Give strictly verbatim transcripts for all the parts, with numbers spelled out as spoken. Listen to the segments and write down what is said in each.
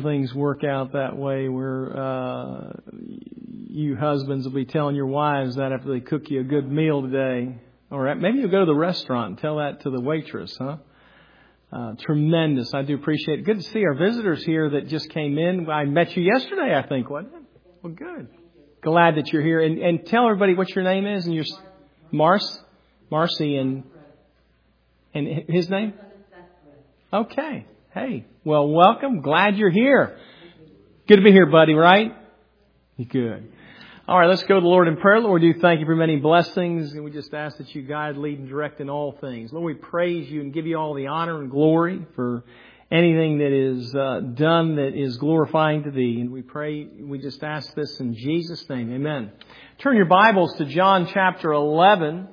things work out that way where uh, you husbands will be telling your wives that after they cook you a good meal today. Or maybe you'll go to the restaurant and tell that to the waitress, huh? Uh, tremendous. I do appreciate it. Good to see our visitors here that just came in. I met you yesterday, I think, wasn't it? Well, good. Glad that you're here. And, and tell everybody what your name is and your Mars, Marcy, and and his name. Okay. Hey. Well, welcome. Glad you're here. Good to be here, buddy. Right? Good. All right. Let's go to the Lord in prayer. Lord, we do thank you for many blessings, and we just ask that you guide, lead, and direct in all things. Lord, we praise you and give you all the honor and glory for anything that is uh, done that is glorifying to Thee. And we pray, we just ask this in Jesus' name. Amen. Turn your Bibles to John chapter eleven.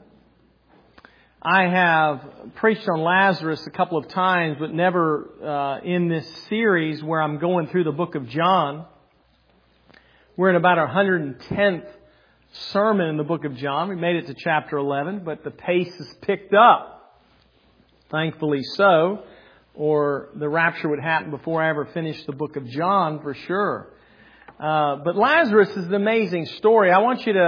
I have preached on Lazarus a couple of times, but never uh, in this series where I'm going through the book of John. We're in about our one hundred tenth sermon in the book of John. We made it to chapter eleven, but the pace has picked up. Thankfully so. Or the rapture would happen before I ever finished the book of John, for sure. Uh, but Lazarus is an amazing story. I want you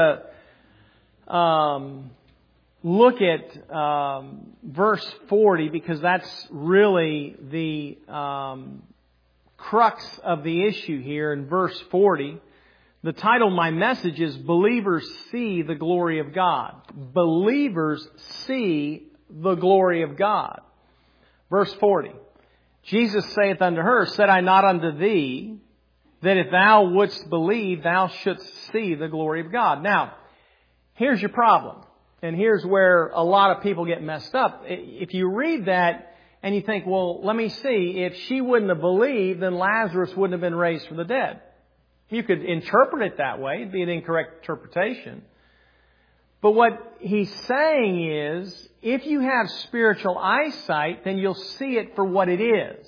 to um, look at um, verse forty, because that's really the um, crux of the issue here in verse forty. The title of my message is Believers See the Glory of God. Believers see the glory of God. Verse forty. Jesus saith unto her, Said I not unto thee, that if thou wouldst believe, thou shouldst see the glory of God. Now, here's your problem. And here's where a lot of people get messed up. If you read that and you think, well, let me see, if she wouldn't have believed, then Lazarus wouldn't have been raised from the dead. You could interpret it that way. It'd be an incorrect interpretation. But what he's saying is, if you have spiritual eyesight, then you'll see it for what it is.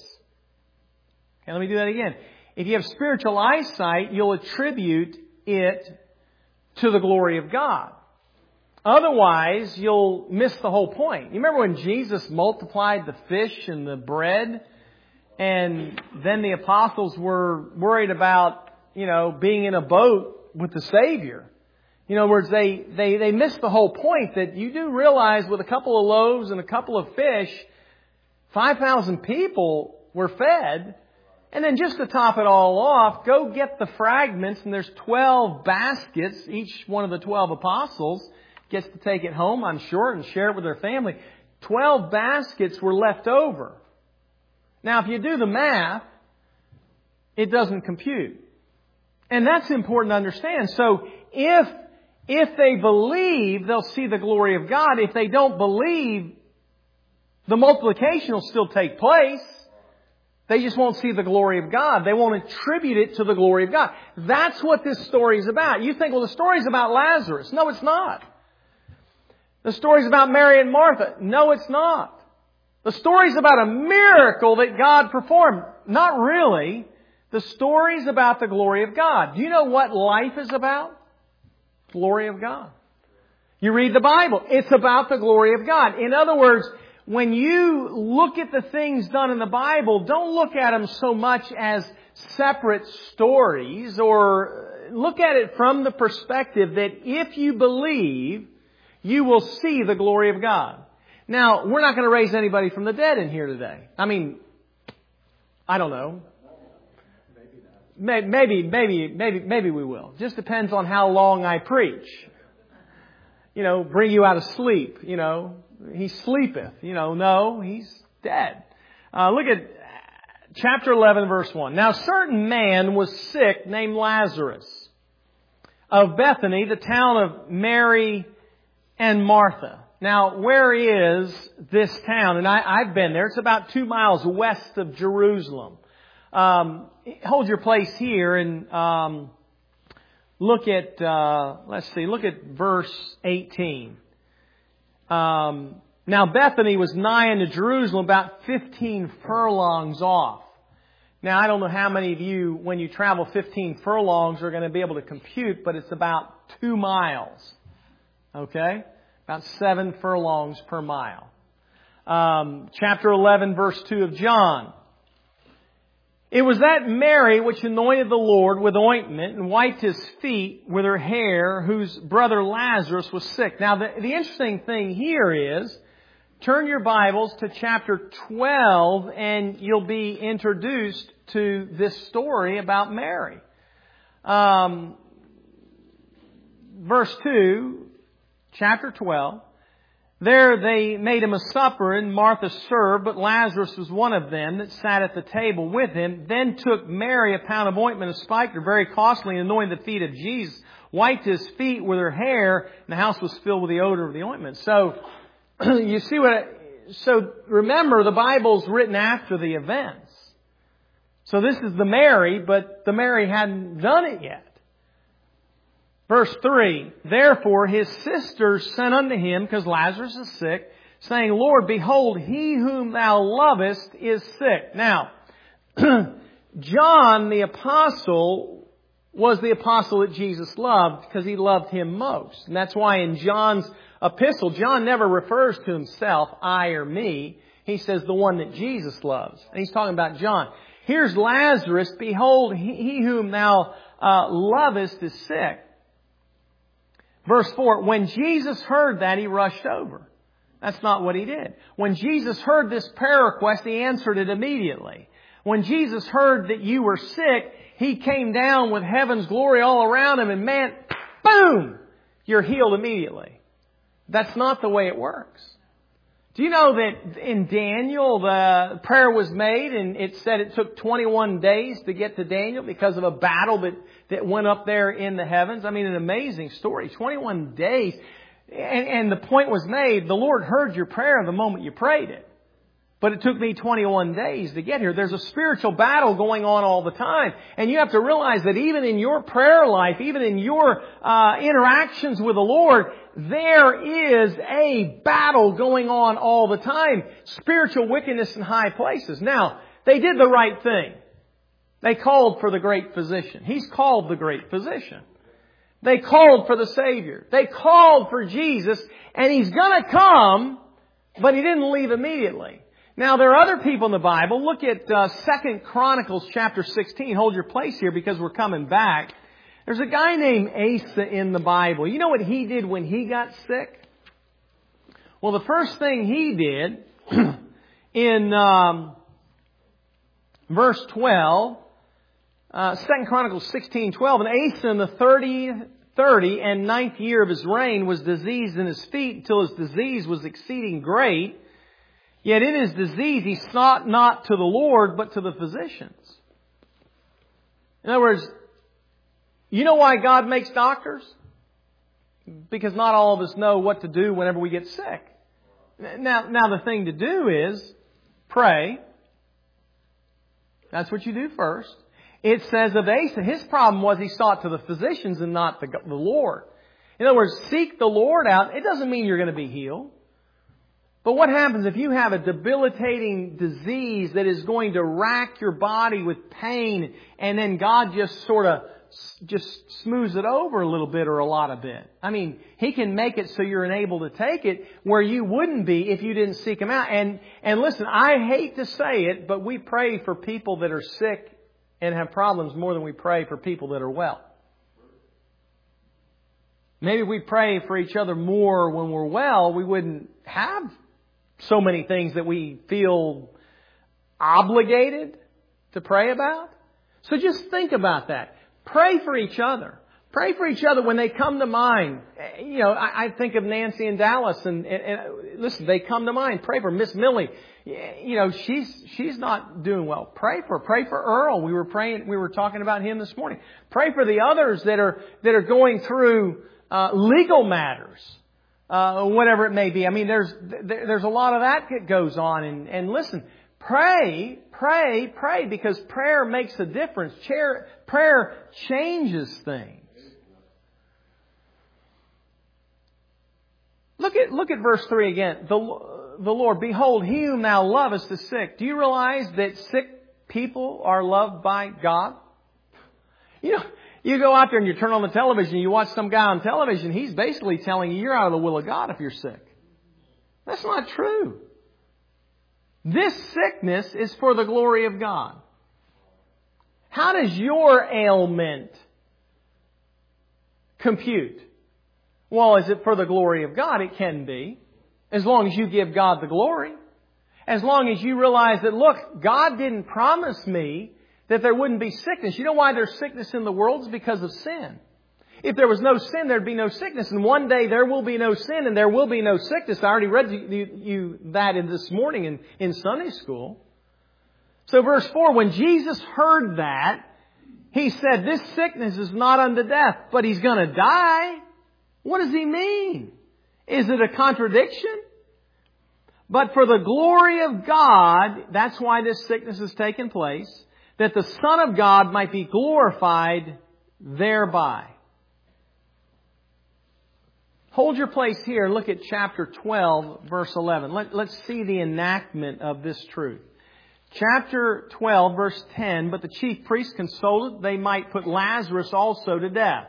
Okay, let me do that again. If you have spiritual eyesight, you'll attribute it to the glory of God. Otherwise, you'll miss the whole point. You remember when Jesus multiplied the fish and the bread, and then the apostles were worried about, you know, being in a boat with the Savior. In other words, they, they, they missed the whole point that you do realize with a couple of loaves and a couple of fish, five thousand people were fed. And then just to top it all off, go get the fragments, and there's twelve baskets. Each one of the twelve apostles gets to take it home, I'm sure, and share it with their family. twelve baskets were left over. Now, if you do the math, it doesn't compute. And that's important to understand. So if If they believe, they'll see the glory of God. If they don't believe, the multiplication will still take place. They just won't see the glory of God. They won't attribute it to the glory of God. That's what this story is about. You think, well, the story's about Lazarus. No, it's not. The story's about Mary and Martha. No, it's not. The story's about a miracle that God performed. Not really. The story's about the glory of God. Do you know what life is about? Glory of God. You read the Bible. It's about the glory of God. In other words, when you look at the things done in the Bible, don't look at them so much as separate stories, or look at it from the perspective that if you believe, you will see the glory of God. Now, we're not going to raise anybody from the dead in here today. I mean, I don't know. Maybe, maybe, maybe, maybe we will. Just depends on how long I preach. You know, bring you out of sleep. You know, he sleepeth. You know, no, he's dead. Uh, look at chapter eleven, verse one. Now, a certain man was sick named Lazarus of Bethany, the town of Mary and Martha. Now, where is this town? And I, I've been there. It's about two miles west of Jerusalem. Um, hold your place here and um, look at, uh, let's see, look at verse eighteen. Um, now Bethany was nigh unto Jerusalem, about fifteen furlongs off. Now I don't know how many of you, when you travel fifteen furlongs, are going to be able to compute, but it's about two miles. Okay? About seven furlongs per mile. Um, chapter eleven, verse two of John. It was that Mary which anointed the Lord with ointment and wiped His feet with her hair, whose brother Lazarus was sick. Now, the, the interesting thing here is, turn your Bibles to chapter twelve and you'll be introduced to this story about Mary. Um, verse two, chapter twelve. There they made him a supper, and Martha served, but Lazarus was one of them that sat at the table with him. Then took Mary a pound of ointment of spikenard, very costly, and anointed the feet of Jesus, wiped His feet with her hair, and the house was filled with the odor of the ointment. So, you see what, so remember, the Bible's written after the events. So this is the Mary, but the Mary hadn't done it yet. Verse three, therefore his sisters sent unto him, because Lazarus is sick, saying, Lord, behold, he whom thou lovest is sick. Now, John the apostle was the apostle that Jesus loved because he loved him most. And that's why in John's epistle, John never refers to himself, I or me. He says the one that Jesus loves. And he's talking about John. Here's Lazarus, behold, he, he whom thou uh, lovest is sick. Verse four, when Jesus heard that, He rushed over. That's not what He did. When Jesus heard this prayer request, He answered it immediately. When Jesus heard that you were sick, He came down with heaven's glory all around Him, and man, boom, you're healed immediately. That's not the way it works. Do you know that in Daniel, the prayer was made and it said it took twenty-one days to get to Daniel because of a battle that, that went up there in the heavens? I mean, an amazing story. twenty-one days. And, and the point was made, the Lord heard your prayer the moment you prayed it. But it took me twenty-one days to get here. There's a spiritual battle going on all the time. And you have to realize that even in your prayer life, even in your uh, interactions with the Lord, there is a battle going on all the time. Spiritual wickedness in high places. Now, they did the right thing. They called for the great physician. He's called the great physician. They called for the Savior. They called for Jesus, and He's going to come, but He didn't leave immediately. Now, there are other people in the Bible. Look at uh, Second Chronicles chapter sixteen. Hold your place here because we're coming back. There's a guy named Asa in the Bible. You know what he did when he got sick? Well, the first thing he did in um, verse twelve, uh, Second Chronicles sixteen twelve, and Asa in the thirty, thirty and ninth year of his reign was diseased in his feet until his disease was exceeding great. Yet in his disease he sought not to the Lord, but to the physicians. In other words, you know why God makes doctors? Because not all of us know what to do whenever we get sick. Now, now the thing to do is pray. That's what you do first. It says of Asa, his problem was he sought to the physicians and not the, the Lord. In other words, seek the Lord out. It doesn't mean you're going to be healed. But what happens if you have a debilitating disease that is going to rack your body with pain, and then God just sort of just smooths it over a little bit or a lot of bit? I mean, He can make it so you're unable to take it where you wouldn't be if you didn't seek Him out. And, and listen, I hate to say it, but we pray for people that are sick and have problems more than we pray for people that are well. Maybe we pray for each other more when we're well. We wouldn't have so many things that we feel obligated to pray about. So just think about that. Pray for each other. Pray for each other when they come to mind. You know, I, I think of Nancy in Dallas, and, and, and listen, they come to mind. Pray for Miss Millie. You know, she's she's not doing well. Pray for pray for Earl. We were praying. We were talking about him this morning. Pray for the others that are that are going through uh, legal matters. Uh, whatever it may be. I mean, there's there, there's a lot of that that goes on. And, and listen, pray, pray, pray, because prayer makes a difference. Prayer, prayer changes things. Look at look at verse three again. The the Lord, behold, He whom thou lovest is sick. Do you realize that sick people are loved by God? You know. You go out there and you turn on the television, you watch some guy on television, he's basically telling you you're out of the will of God if you're sick. That's not true. This sickness is for the glory of God. How does your ailment compute? Well, is it for the glory of God? It can be. As long as you give God the glory. As long as you realize that, look, God didn't promise me that there wouldn't be sickness. You know why there's sickness in the world? It's because of sin. If there was no sin, there'd be no sickness. And one day there will be no sin and there will be no sickness. I already read you, you that in this morning in, in Sunday school. So verse four, when Jesus heard that, He said, this sickness is not unto death, but He's going to die. What does He mean? Is it a contradiction? But for the glory of God, that's why this sickness has taken place, that the Son of God might be glorified thereby. Hold your place here and look at chapter twelve, verse eleven. Let, let's see the enactment of this truth. Chapter twelve, verse ten, but the chief priests consulted they might put Lazarus also to death,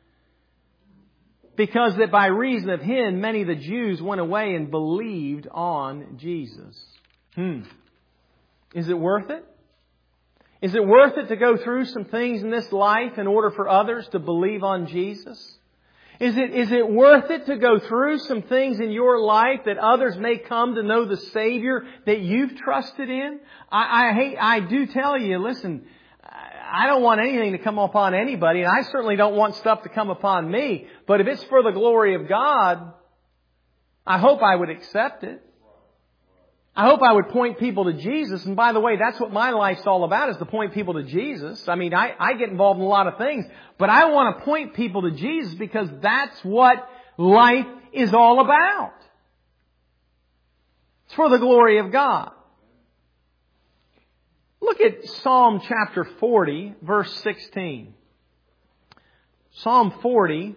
because that by reason of him many of the Jews went away and believed on Jesus. Hmm. Is it worth it? Is it worth it to go through some things in this life in order for others to believe on Jesus? Is it, is it worth it to go through some things in your life that others may come to know the Savior that you've trusted in? I, I hate, I do tell you, listen, I don't want anything to come upon anybody, and I certainly don't want stuff to come upon me. But if it's for the glory of God, I hope I would accept it. I hope I would point people to Jesus. And by the way, that's what my life's all about, is to point people to Jesus. I mean, I, I get involved in a lot of things, but I want to point people to Jesus because that's what life is all about. It's for the glory of God. Look at Psalm chapter forty, verse sixteen. Psalm forty,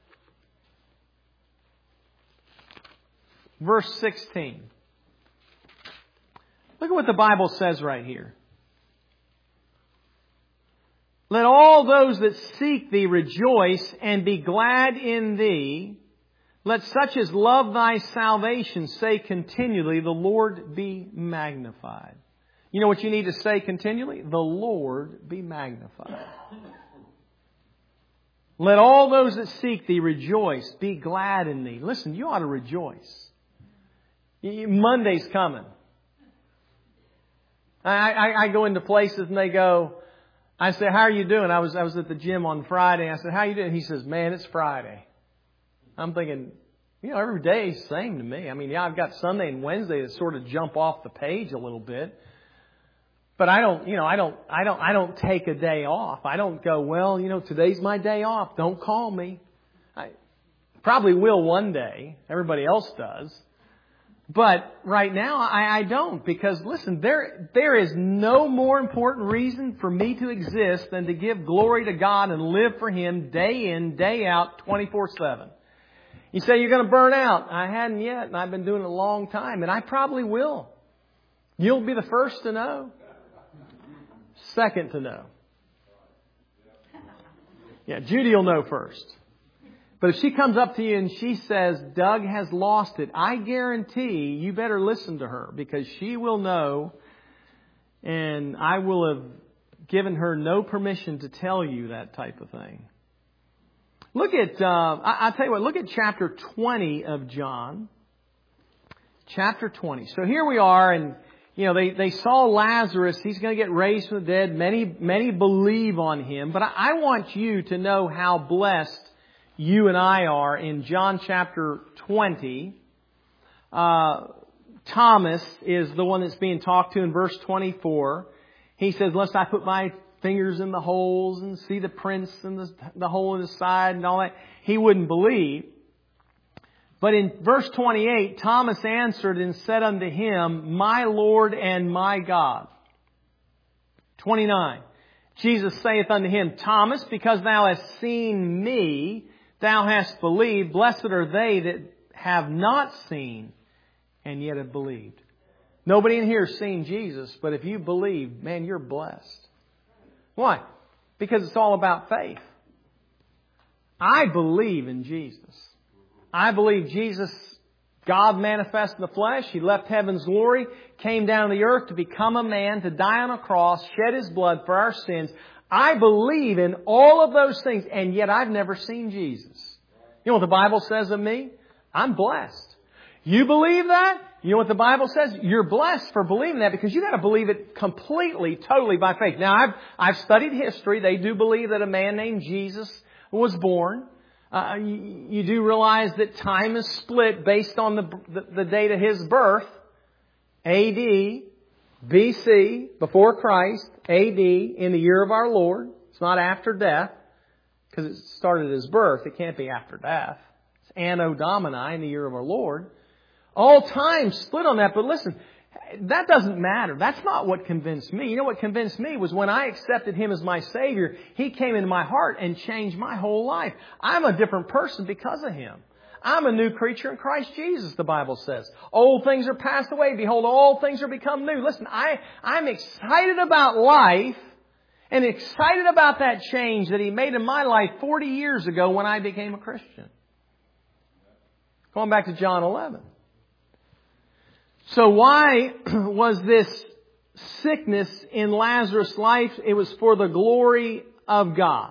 verse sixteen. Look at what the Bible says right here. Let all those that seek Thee rejoice and be glad in Thee. Let such as love Thy salvation say continually, the Lord be magnified. You know what you need to say continually? The Lord be magnified. Let all those that seek Thee rejoice, be glad in Thee. Listen, you ought to rejoice. Monday's coming. I, I, I go into places and they go, I say, how are you doing? I was I was at the gym on Friday. I said, how are you doing? He says, man, it's Friday. I'm thinking, you know, every day is the same to me. I mean, yeah, I've got Sunday and Wednesday that sort of jump off the page a little bit. But I don't, you know, I don't, I don't, I don't take a day off. I don't go, well, you know, today's my day off. Don't call me. I probably will one day. Everybody else does. But right now, I, I don't, because listen, there there is no more important reason for me to exist than to give glory to God and live for Him day in, day out, twenty-four seven. You say you're going to burn out. I hadn't yet, and I've been doing it a long time, and I probably will. You'll be the first to know. Second to know. Yeah, Judy will know first. But if she comes up to you and she says, Doug has lost it, I guarantee you better listen to her, because she will know, and I will have given her no permission to tell you that type of thing. Look at, uh, I, I'll tell you what, look at chapter twenty of John. Chapter twenty. So here we are, and you know, they, they saw Lazarus. He's going to get raised from the dead. Many, many believe on him. But I, I want you to know how blessed you and I are in John chapter twenty. Uh, Thomas is the one that's being talked to in verse twenty-four. He says, lest I put my fingers in the holes and see the prints and the, the hole in his side and all that. He wouldn't believe. But in verse twenty-eight, Thomas answered and said unto him, my Lord and my God. twenty-nine, Jesus saith unto him, Thomas, because thou hast seen me, thou hast believed. Blessed are they that have not seen and yet have believed. Nobody in here has seen Jesus, but if you believe, man, you're blessed. Why? Because it's all about faith. I believe in Jesus. I believe Jesus, God manifest in the flesh. He left heaven's glory, came down to the earth to become a man, to die on a cross, shed His blood for our sins. I believe in all of those things, and yet I've never seen Jesus. You know what the Bible says of me? I'm blessed. You believe that? You know what the Bible says? You're blessed for believing that, because you got to believe it completely, totally by faith. Now, I've I've studied history. They do believe that a man named Jesus was born. Uh, you, you do realize that time is split based on the, the the date of his birth, A D, B C, before Christ, A D, in the year of our Lord. It's not after death, because it started at his birth. It can't be after death. It's Anno Domini, in the year of our Lord. All time split on that, but listen, that doesn't matter. That's not what convinced me. You know what convinced me was when I accepted Him as my Savior, He came into my heart and changed my whole life. I'm a different person because of Him. I'm a new creature in Christ Jesus, the Bible says. Old things are passed away. Behold, all things are become new. Listen, I, I'm excited about life and excited about that change that He made in my life forty years ago when I became a Christian. Going back to John eleven. So why was this sickness in Lazarus' life? It was for the glory of God,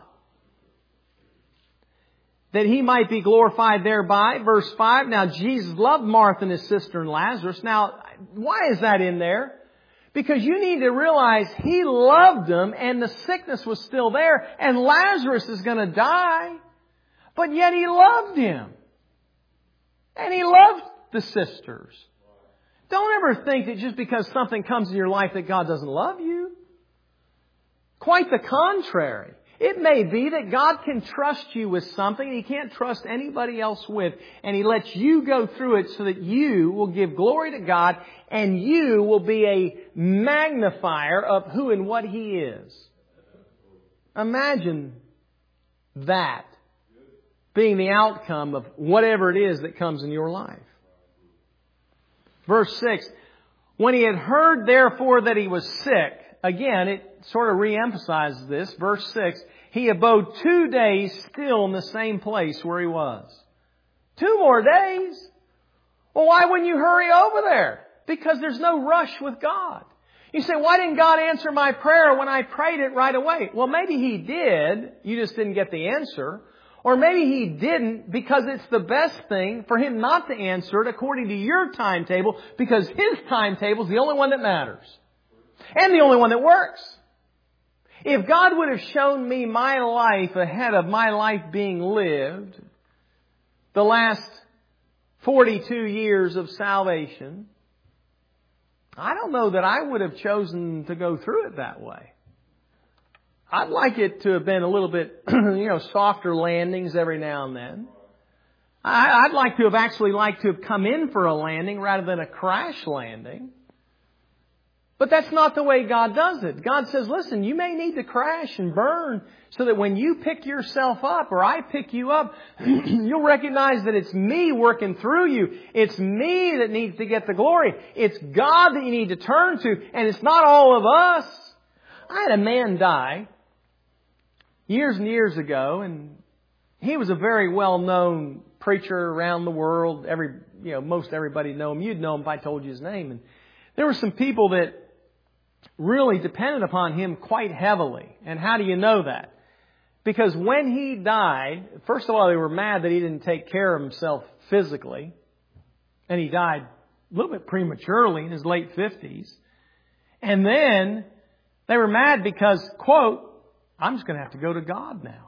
that He might be glorified thereby. Verse five, now Jesus loved Martha and his sister and Lazarus. Now, why is that in there? Because you need to realize He loved them and the sickness was still there and Lazarus is going to die. But yet He loved him. And He loved the sisters. Don't ever think that just because something comes in your life that God doesn't love you. Quite the contrary. It may be that God can trust you with something He can't trust anybody else with. And He lets you go through it so that you will give glory to God and you will be a magnifier of who and what He is. Imagine that being the outcome of whatever it is that comes in your life. Verse six, when He had heard therefore that he was sick, again, it sort of re-emphasizes this. Verse six, He abode two days still in the same place where He was. Two more days? Well, why wouldn't you hurry over there? Because there's no rush with God. You say, why didn't God answer my prayer when I prayed it right away? Well, maybe He did. You just didn't get the answer. Or maybe He didn't because it's the best thing for Him not to answer it according to your timetable, because His timetable is the only one that matters. And the only one that works. If God would have shown me my life ahead of my life being lived, the last forty-two years of salvation, I don't know that I would have chosen to go through it that way. I'd like it to have been a little bit, you know, softer landings every now and then. I'd like to have actually liked to have come in for a landing rather than a crash landing. But that's not the way God does it. God says, listen, you may need to crash and burn so that when you pick yourself up or I pick you up, you'll recognize that it's me working through you. It's me that needs to get the glory. It's God that you need to turn to, and it's not all of us. I had a man die years and years ago, and he was a very well-known preacher around the world. Every, you know, most everybody know him. You'd know him if I told you his name. And there were some people that really depended upon him quite heavily. And how do you know that? Because when he died, first of all, they were mad that he didn't take care of himself physically. And he died a little bit prematurely in his late fifties. And then they were mad because, quote, I'm just going to have to go to God now.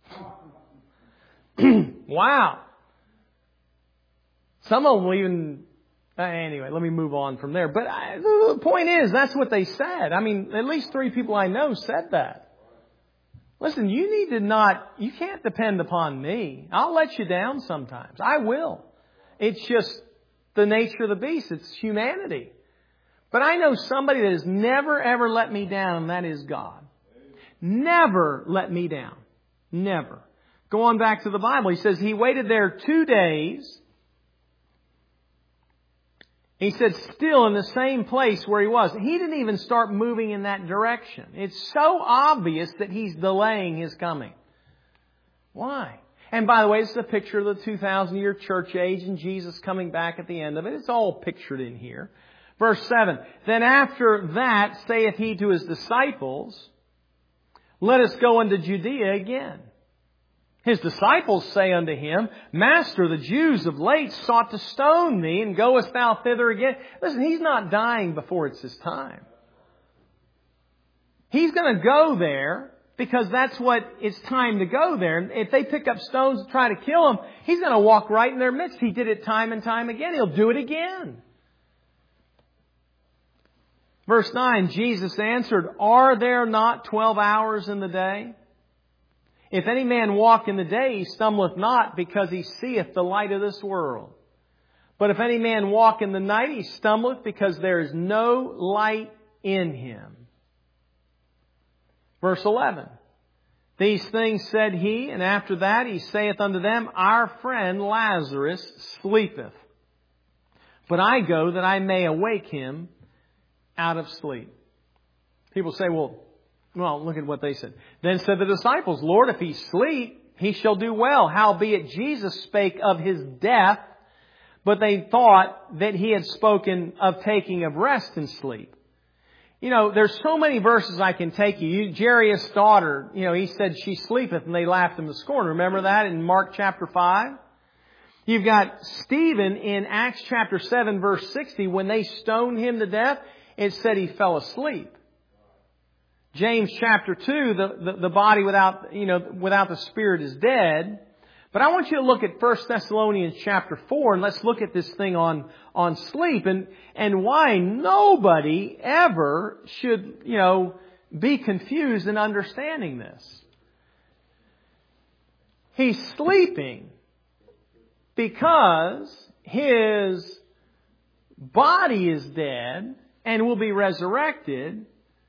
Wow. Some of them even... Anyway, let me move on from there. But I, the point is, that's what they said. I mean, at least three people I know said that. Listen, you need to not... You can't depend upon me. I'll let you down sometimes. I will. It's just the nature of the beast. It's humanity. But I know somebody that has never, ever let me down, and that is God. Never let me down. Never. Go on back to the Bible. He says He waited there two days. He said still in the same place where He was. He didn't even start moving in that direction. It's so obvious that He's delaying His coming. Why? And by the way, it's a picture of the two thousand year church age and Jesus coming back at the end of it. It's all pictured in here. Verse seven. Then after that saith He to His disciples, let us go unto Judea again. His disciples say unto him, Master, the Jews of late sought to stone thee, and goest thou thither again? Listen, he's not dying before it's his time. He's going to go there because that's what it's time to go there. And if they pick up stones to try to kill him, he's going to walk right in their midst. He did it time and time again. He'll do it again. Verse nine, Jesus answered, Are there not twelve hours in the day? If any man walk in the day, he stumbleth not, because he seeth the light of this world. But if any man walk in the night, he stumbleth, because there is no light in him. Verse eleven. These things said he, and after that he saith unto them, Our friend Lazarus sleepeth. But I go that I may awake him out of sleep. People say, well, well, look at what they said. Then said the disciples, Lord, if he sleep, he shall do well. Howbeit Jesus spake of his death, but they thought that he had spoken of taking of rest and sleep. You know, there's so many verses I can take you. you Jairus' daughter, you know, he said she sleepeth, and they laughed him to scorn. Remember that in Mark chapter five? You've got Stephen in Acts chapter seven verse sixty. When they stoned him to death, it said he fell asleep. James chapter two, the, the, the body without, you know, without the spirit is dead. But I want you to look at First Thessalonians chapter four, and let's look at this thing on, on sleep and, and why nobody ever should, you know, be confused in understanding this. He's sleeping because his body is dead and will be resurrected,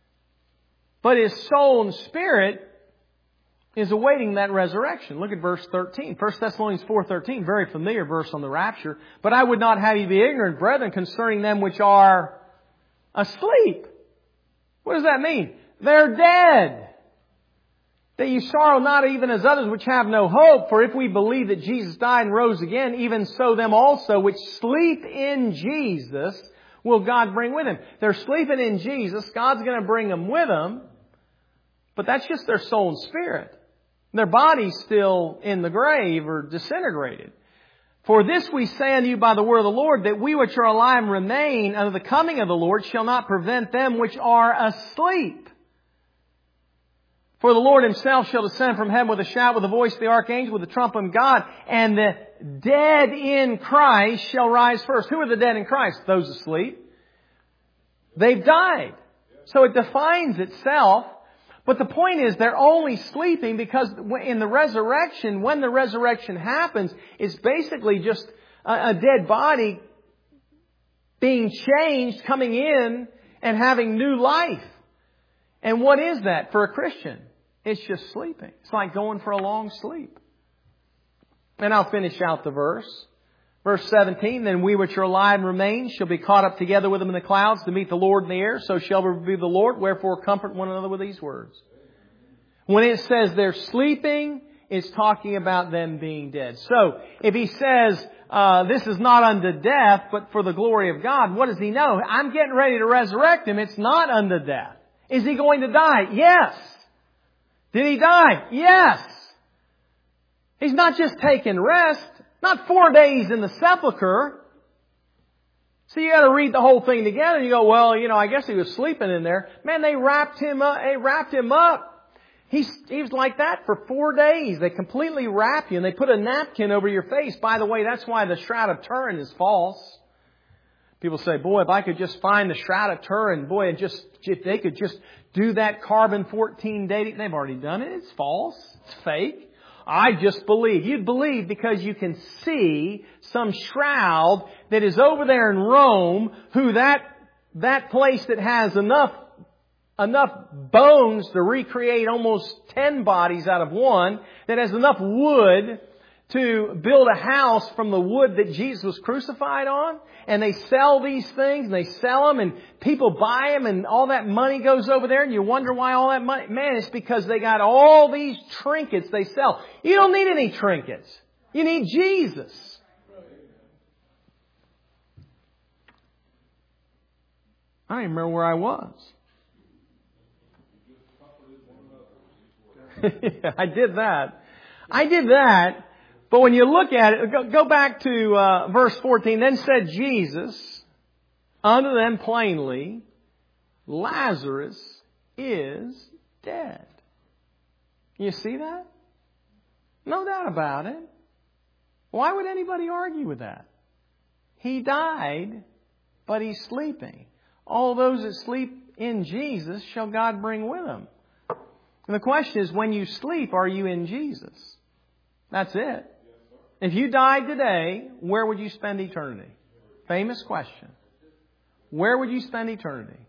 but his soul and spirit is awaiting that resurrection. Look at verse thirteen. First Thessalonians four thirteen, very familiar verse on the rapture. But I would not have you be ignorant, brethren, concerning them which are asleep. What does that mean? They're dead. That you sorrow not even as others which have no hope. For if we believe that Jesus died and rose again, even so them also which sleep in Jesus will God bring with Him. They're sleeping in Jesus. God's going to bring them with them. But that's just their soul and spirit. Their body's still in the grave or disintegrated. For this we say unto you by the word of the Lord, that we which are alive and remain unto the coming of the Lord shall not prevent them which are asleep. For the Lord Himself shall descend from heaven with a shout, with the voice of the archangel, with the trumpet of God, and the dead in Christ shall rise first. Who are the dead in Christ? Those asleep. They've died. So it defines itself. But the point is, they're only sleeping because in the resurrection, when the resurrection happens, it's basically just a dead body being changed, coming in and having new life. And what is that for a Christian? It's just sleeping. It's like going for a long sleep. And I'll finish out the verse. Verse seventeen, Then we which are alive and remain shall be caught up together with them in the clouds to meet the Lord in the air. So shall we be the Lord. Wherefore comfort one another with these words. When it says they're sleeping, it's talking about them being dead. So if He says uh, this is not unto death, but for the glory of God, what does He know? I'm getting ready to resurrect Him. It's not unto death. Is He going to die? Yes. Did He die? Yes. He's not just taking rest. Not four days in the sepulcher. So you got to read the whole thing together. You go, well, you know, I guess He was sleeping in there. Man, they wrapped Him up. They wrapped Him up. He's, he was like that for four days. They completely wrap you and they put a napkin over your face. By the way, that's why the Shroud of Turin is false. People say, boy, if I could just find the Shroud of Turin, boy, and just, if they could just do that carbon fourteen dating. They've already done it. It's false. It's fake. I just believe. You'd believe because you can see some shroud that is over there in Rome, who that, that place that has enough, enough bones to recreate almost ten bodies out of one, that has enough wood to build a house from the wood that Jesus was crucified on. And they sell these things and they sell them and people buy them and all that money goes over there and you wonder why all that money. Man, it's because they got all these trinkets they sell. You don't need any trinkets. You need Jesus. I don't even remember where I was. I did that. I did that. But when you look at it, go, go back to uh, verse fourteen. Then said Jesus unto them plainly, Lazarus is dead. You see that? No doubt about it. Why would anybody argue with that? He died, but he's sleeping. All those that sleep in Jesus shall God bring with him. And the question is, when you sleep, are you in Jesus? That's it. If you died today, where would you spend eternity? Famous question. Where would you spend eternity?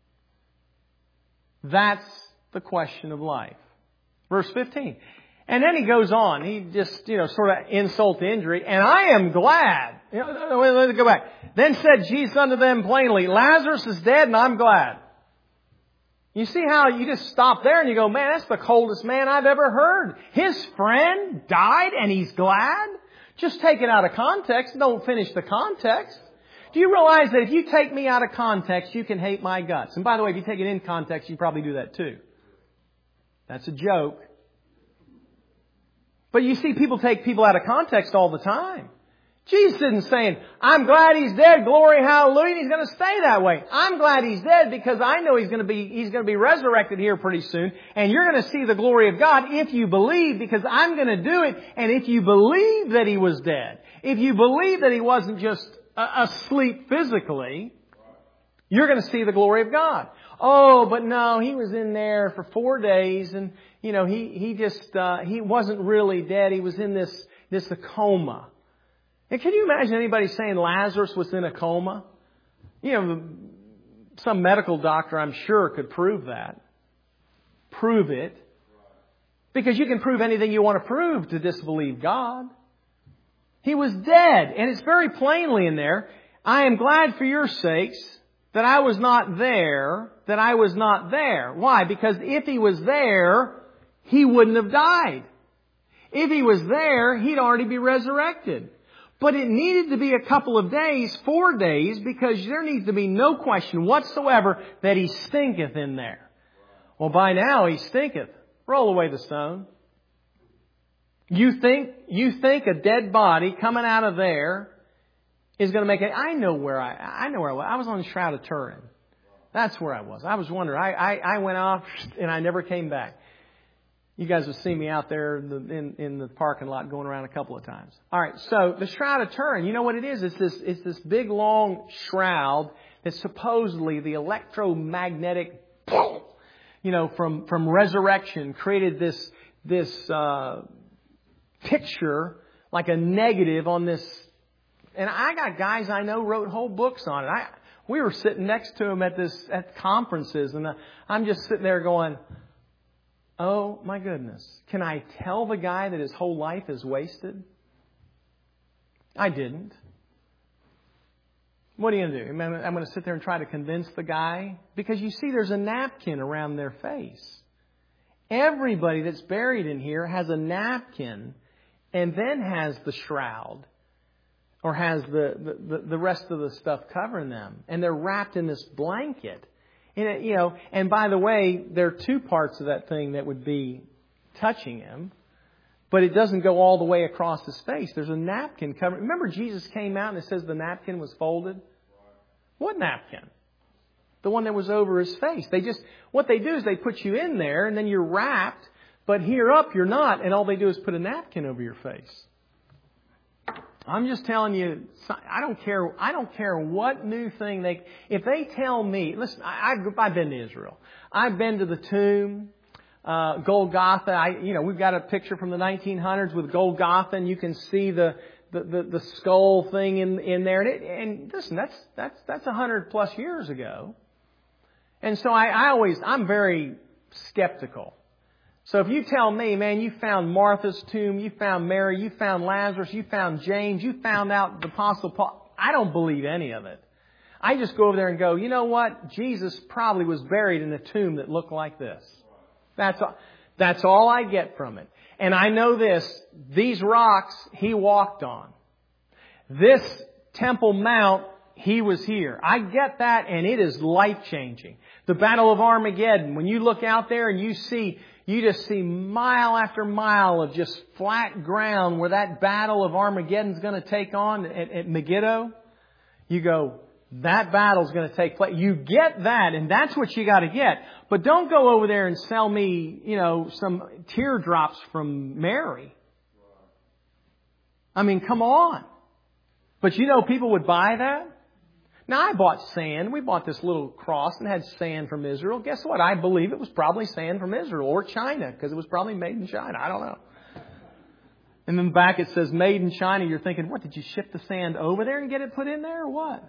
That's the question of life. Verse fifteen. And then he goes on. He just, you know, sort of insult to injury. And I am glad. You know, let's go back. Then said Jesus unto them plainly, Lazarus is dead and I'm glad. You see how you just stop there and you go, man, that's the coldest man I've ever heard. His friend died and he's glad? Just take it out of context. Don't finish the context. Do you realize that if you take me out of context, you can hate my guts? And by the way, if you take it in context, you probably do that too. That's a joke. But you see, people take people out of context all the time. Jesus isn't saying, I'm glad he's dead, glory, hallelujah, and he's going to stay that way. I'm glad he's dead because I know he's going to be, he's going to be resurrected here pretty soon, and you're going to see the glory of God if you believe, because I'm going to do it, and if you believe that he was dead, if you believe that he wasn't just asleep physically, you're going to see the glory of God. Oh, but no, he was in there for four days, and, you know, he, he just, uh, he wasn't really dead. He was in this, this coma. And can you imagine anybody saying Lazarus was in a coma? You know, some medical doctor, I'm sure, could prove that. Prove it. Because you can prove anything you want to prove to disbelieve God. He was dead. And it's very plainly in there, I am glad for your sakes that I was not there, that I was not there. Why? Because if he was there, he wouldn't have died. If he was there, he'd already be resurrected. But it needed to be a couple of days, four days, because there needs to be no question whatsoever that he stinketh in there. Well, by now he stinketh. Roll away the stone. You think, you think a dead body coming out of there is going to make it. I know where I, I know where I was. I was on the Shroud of Turin. That's where I was. I was wondering. I, I, I went off and I never came back. You guys have seen me out there in the, in, in the parking lot going around a couple of times. All right. So the Shroud of Turin, you know what it is? It's this, it's this big long shroud that supposedly the electromagnetic, you know, from, from resurrection created this, this, uh, picture like a negative on this. And I got guys I know wrote whole books on it. I, we were sitting next to them at this, at conferences, and I'm just sitting there going, oh my goodness, can I tell the guy that his whole life is wasted? I didn't. What are you going to do? I'm going to sit there and try to convince the guy? Because you see, there's a napkin around their face. Everybody that's buried in here has a napkin and then has the shroud or has the, the, the rest of the stuff covering them. And they're wrapped in this blanket. And, it, you know, and by the way, there are two parts of that thing that would be touching him. But it doesn't go all the way across his face. There's a napkin covering. Remember Jesus came out and it says the napkin was folded? What napkin? The one that was over his face. They just, what they do is they put you in there and then you're wrapped, but here up you're not, and all they do is put a napkin over your face. I'm just telling you, I don't care, I don't care what new thing they, if they tell me, listen, I, I've, I've been to Israel. I've been to the tomb, uh, Golgotha. I, you know, we've got a picture from the nineteen hundreds with Golgotha, and you can see the, The, the, the skull thing in, in there. And, it, and listen, that's, that's, that's a hundred plus years ago. And so I, I always, I'm very skeptical. So if you tell me, man, you found Martha's tomb, you found Mary, you found Lazarus, you found James, you found out the Apostle Paul, I don't believe any of it. I just go over there and go, you know what? Jesus probably was buried in a tomb that looked like this. That's all, that's all I get from it. And I know this, these rocks he walked on. This Temple Mount, he was here. I get that, and it is life-changing. The Battle of Armageddon, when you look out there and you see, you just see mile after mile of just flat ground where that battle of Armageddon's going to take on at, at Megiddo. You go, that battle's going to take place. You get that, and that's what you got to get. But don't go over there and sell me, you know, some teardrops from Mary. I mean, come on. But you know people would buy that? Now, I bought sand. We bought this little cross and had sand from Israel. Guess what? I believe it was probably sand from Israel or China, because it was probably made in China. I don't know. And then back it says made in China. You're thinking, what, did you ship the sand over there and get it put in there or what?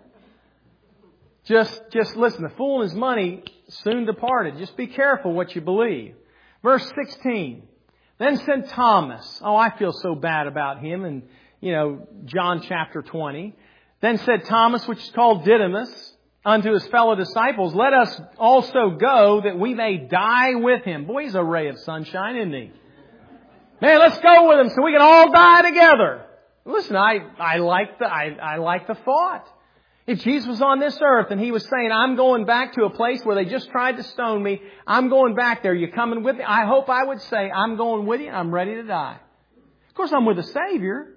Just, just listen, the fool and his money soon departed. Just be careful what you believe. Verse sixteen. Then said Thomas, oh, I feel so bad about him, and, you know, John chapter twenty. Then said Thomas, which is called Didymus, unto his fellow disciples, let us also go that we may die with him. Boy, he's a ray of sunshine, isn't he? Man, let's go with him so we can all die together. Listen, I, I like the, I, I like the thought. If Jesus was on this earth and He was saying, I'm going back to a place where they just tried to stone me, I'm going back there, you coming with me? I hope I would say, I'm going with you, I'm ready to die. Of course, I'm with the Savior.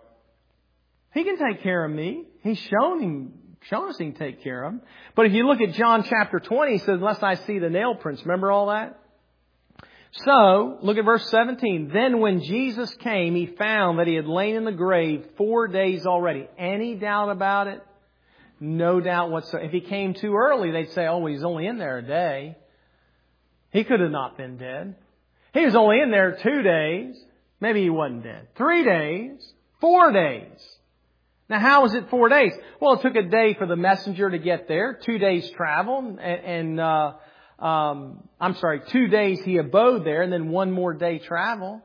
He can take care of me. He's shown him, shown us He can take care of him. But if you look at John chapter twenty, He says, unless I see the nail prints. Remember all that? So, look at verse seventeen. Then when Jesus came, He found that He had lain in the grave four days already. Any doubt about it? No doubt whatsoever. If He came too early, they'd say, oh, He's only in there a day. He could have not been dead. He was only in there two days. Maybe He wasn't dead. Three days. Four days. Now, how was it four days? Well, it took a day for the messenger to get there. Two days travel. And, and uh, um, I'm sorry, two days He abode there, and then one more day travel.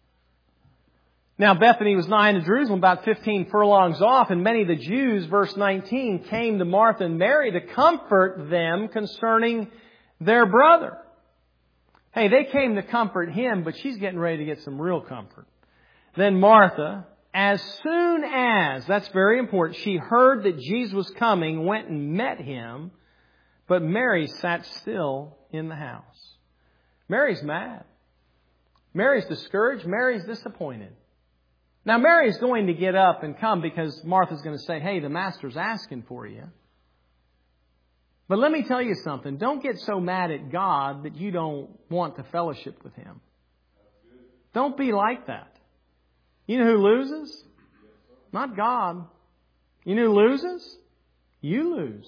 Now, Bethany was nigh to Jerusalem, about fifteen furlongs off, and many of the Jews, verse nineteen, came to Martha and Mary to comfort them concerning their brother. Hey, they came to comfort Him, but she's getting ready to get some real comfort. Then Martha, as soon as, that's very important, she heard that Jesus was coming, went and met Him, but Mary sat still in the house. Mary's mad. Mary's discouraged. Mary's disappointed. Now, Mary's going to get up and come because Martha's going to say, hey, the Master's asking for you. But let me tell you something. Don't get so mad at God that you don't want to fellowship with Him. Don't be like that. You know who loses? Not God. You know who loses? You lose.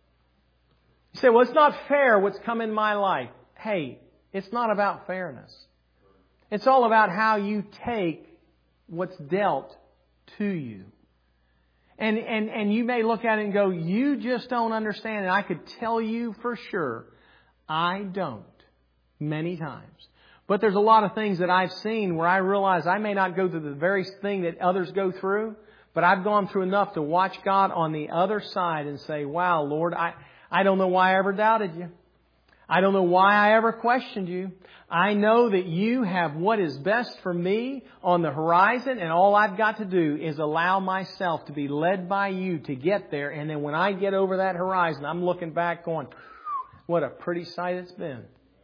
You say, well, it's not fair what's come in my life. Hey, it's not about fairness. It's all about how you take what's dealt to you. And, and, and you may look at it and go, you just don't understand. And I could tell you for sure, I don't. Many times. But there's a lot of things that I've seen where I realize I may not go through the very thing that others go through, but I've gone through enough to watch God on the other side and say, wow, Lord, I, I don't know why I ever doubted You. I don't know why I ever questioned You. I know that You have what is best for me on the horizon, and all I've got to do is allow myself to be led by You to get there. And then when I get over that horizon, I'm looking back going, what a pretty sight it's been.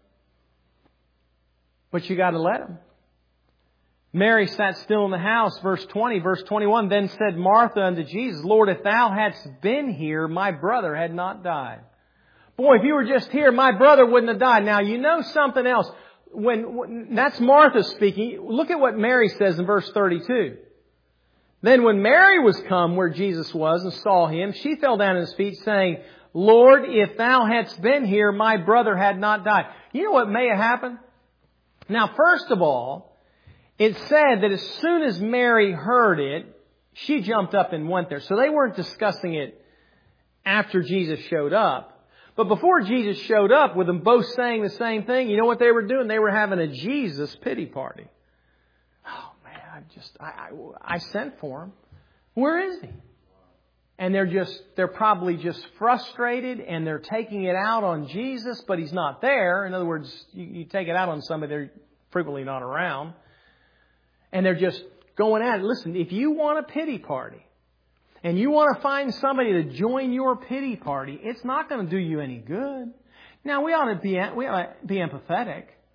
But you got to let Him. Mary sat still in the house, verse twenty, verse twenty-one. Then said Martha unto Jesus, Lord, if Thou hadst been here, my brother had not died. Boy, if You were just here, my brother wouldn't have died. Now, you know something else. When, when that's Martha speaking, look at what Mary says in verse thirty-two. Then when Mary was come where Jesus was and saw Him, she fell down at His feet, saying, Lord, if Thou hadst been here, my brother had not died. You know what may have happened? Now, first of all, it said that as soon as Mary heard it, she jumped up and went there. So they weren't discussing it after Jesus showed up. But before Jesus showed up, with them both saying the same thing, you know what they were doing? They were having a Jesus pity party. Oh, man, I just, I, I, I sent for Him. Where is He? And they're just, they're probably just frustrated, and they're taking it out on Jesus, but He's not there. In other words, you, you take it out on somebody, they're frequently not around. And they're just going at it. Listen, if you want a pity party, and you want to find somebody to join your pity party, it's not going to do you any good. Now, we ought to be, we ought to be empathetic.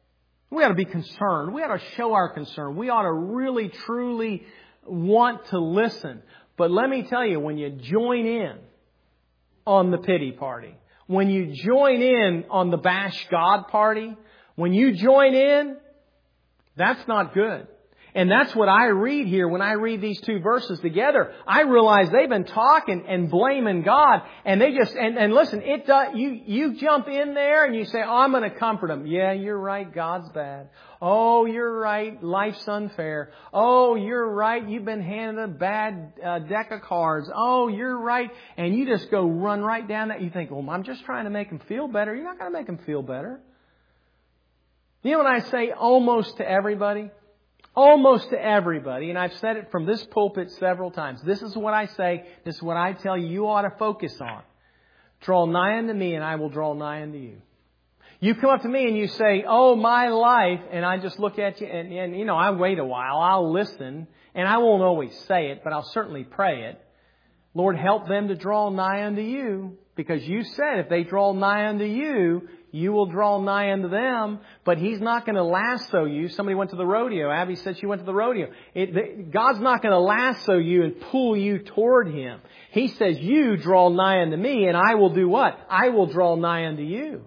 We ought to be concerned. We ought to show our concern. We ought to really, truly want to listen. But let me tell you, when you join in on the pity party, when you join in on the bash God party, when you join in, that's not good. And that's what I read here when I read these two verses together. I realize they've been talking and blaming God, and they just and, and listen. It does, you you jump in there and you say, "Oh, I'm going to comfort them." Yeah, you're right. God's bad. Oh, you're right. Life's unfair. Oh, you're right. You've been handed a bad uh, deck of cards. Oh, you're right. And you just go run right down that. You think, "Well, I'm just trying to make them feel better." You're not going to make them feel better. You know what I say almost to everybody? Almost to everybody, and I've said it from this pulpit several times. This is what I say. This is what I tell you you ought to focus on. Draw nigh unto me, and I will draw nigh unto you. You come up to me and you say, "Oh, my life," and I just look at you, and, and you know, I wait a while. I'll listen, and I won't always say it, but I'll certainly pray it. Lord, help them to draw nigh unto you, because you said if they draw nigh unto you, you will draw nigh unto them, but He's not going to lasso you. Somebody went to the rodeo. Abby said she went to the rodeo. It, the, God's not going to lasso you and pull you toward Him. He says, you draw nigh unto me, and I will do what? I will draw nigh unto you.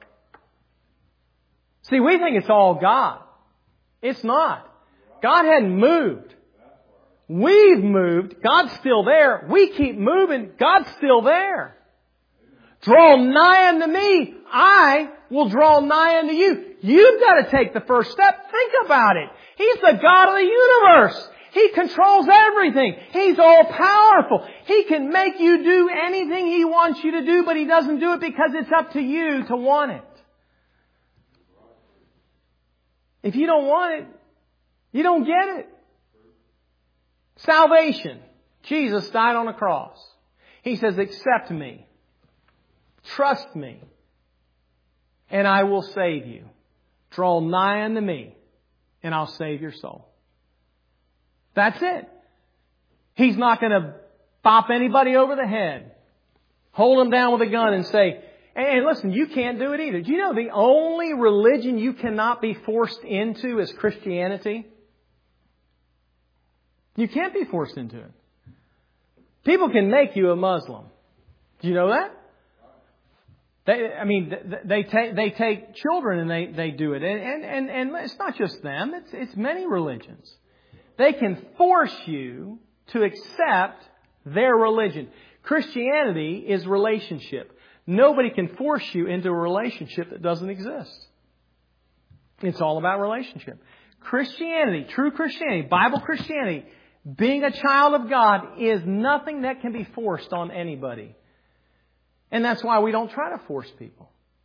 See, we think it's all God. It's not. God hadn't moved. We've moved. God's still there. We keep moving. God's still there. Draw nigh unto me, I will draw nigh unto you. You've got to take the first step. Think about it. He's the God of the universe. He controls everything. He's all powerful. He can make you do anything He wants you to do, but He doesn't do it because it's up to you to want it. If you don't want it, you don't get it. Salvation. Jesus died on a cross. He says, accept me. Trust me, and I will save you. Draw nigh unto me, and I'll save your soul. That's it. He's not going to bop anybody over the head, hold them down with a gun and say, and listen, you can't do it either. Do you know the only religion you cannot be forced into is Christianity? You can't be forced into it. People can make you a Muslim. Do you know that? They, I mean, they take they take children and they, they do it, and, and and it's not just them; it's it's many religions. They can force you to accept their religion. Christianity is relationship. Nobody can force you into a relationship that doesn't exist. It's all about relationship. Christianity, true Christianity, Bible Christianity, being a child of God is nothing that can be forced on anybody. And that's why we don't try to force people.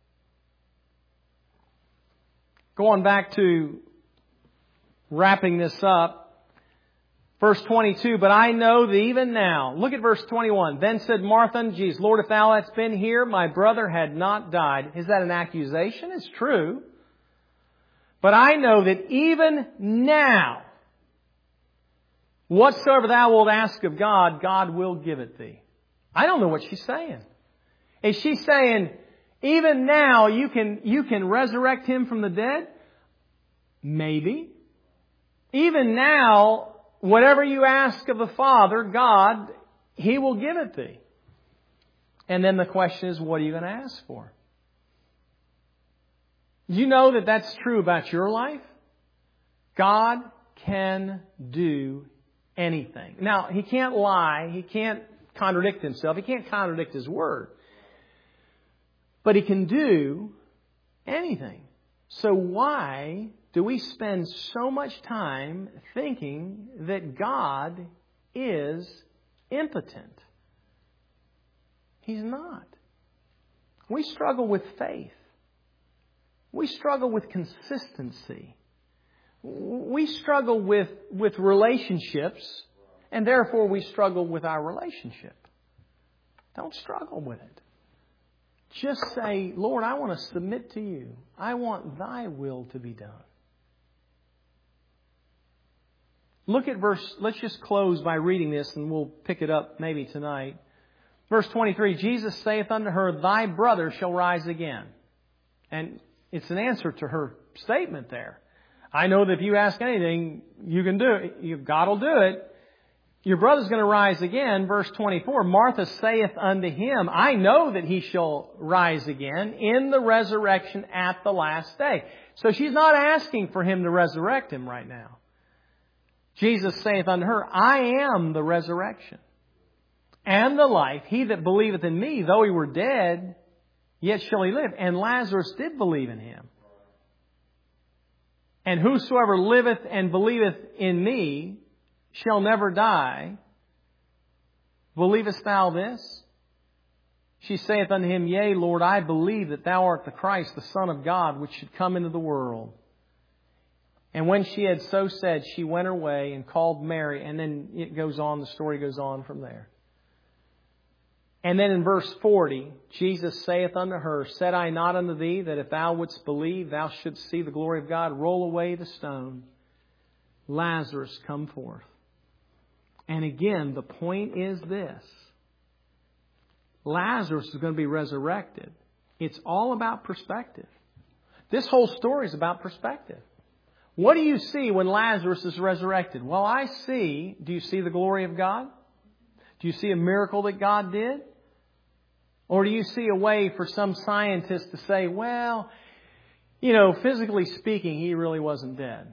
Going back to wrapping this up, verse twenty-two, but I know that even now, look at verse twenty-one. Then said Martha unto Jesus, Lord, if Thou hadst been here, my brother had not died. Is that an accusation? It's true. But I know that even now, whatsoever Thou wilt ask of God, God will give it Thee. I don't know what she's saying. Is she saying, even now you can, you can resurrect him from the dead? Maybe. Even now, whatever you ask of the Father, God, He will give it thee. And then the question is, what are you going to ask for? You know that that's true about your life? God can do anything. Now, He can't lie. He can't contradict Himself. He can't contradict His Word. But He can do anything. So why do we spend so much time thinking that God is impotent? He's not. We struggle with faith. We struggle with consistency. We struggle with, with relationships, and therefore we struggle with our relationship. Don't struggle with it. Just say, Lord, I want to submit to You. I want Thy will to be done. Look at verse, let's just close by reading this and we'll pick it up maybe tonight. Verse twenty-three, Jesus saith unto her, Thy brother shall rise again. And it's an answer to her statement there. I know that if you ask anything, you can do it. You, God will do it. Your brother's going to rise again. Verse twenty-four, Martha saith unto him, I know that he shall rise again in the resurrection at the last day. So she's not asking for him to resurrect him right now. Jesus saith unto her, I am the resurrection and the life. He that believeth in me, though he were dead, yet shall he live. And Lazarus did believe in him. And whosoever liveth and believeth in me shall never die. Believest thou this? She saith unto him, Yea, Lord, I believe that thou art the Christ, the Son of God, which should come into the world. And when she had so said, she went her way and called Mary. And then it goes on, the story goes on from there. And then in verse forty, Jesus saith unto her, Said I not unto thee that if thou wouldst believe, thou shouldst see the glory of God? Roll away the stone. Lazarus, come forth. And again, the point is this. Lazarus is going to be resurrected. It's all about perspective. This whole story is about perspective. What do you see when Lazarus is resurrected? Well, I see, do you see the glory of God? Do you see a miracle that God did? Or do you see a way for some scientist to say, well, you know, physically speaking, he really wasn't dead?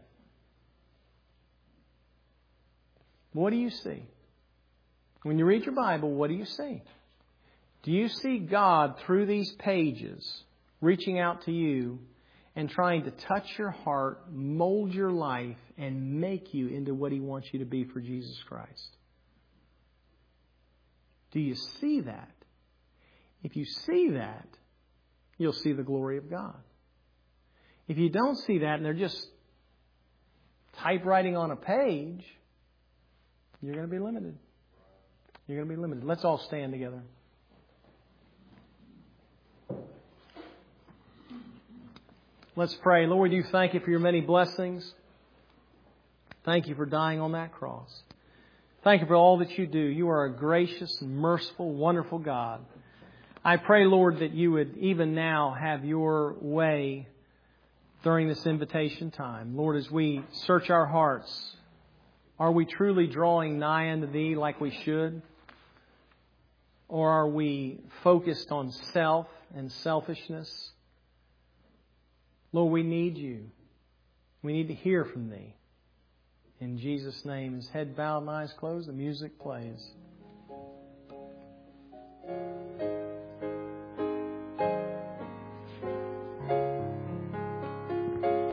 What do you see? When you read your Bible, what do you see? Do you see God through these pages reaching out to you and trying to touch your heart, mold your life, and make you into what He wants you to be for Jesus Christ? Do you see that? If you see that, you'll see the glory of God. If you don't see that and they're just typewriting on a page, you're going to be limited. You're going to be limited. Let's all stand together. Let's pray. Lord, we do thank You for Your many blessings. Thank You for dying on that cross. Thank You for all that You do. You are a gracious and merciful, wonderful God. I pray, Lord, that You would even now have Your way during this invitation time. Lord, as we search our hearts, are we truly drawing nigh unto Thee like we should? Or are we focused on self and selfishness? Lord, we need You. We need to hear from Thee. In Jesus' name, His head bowed and eyes closed, the music plays.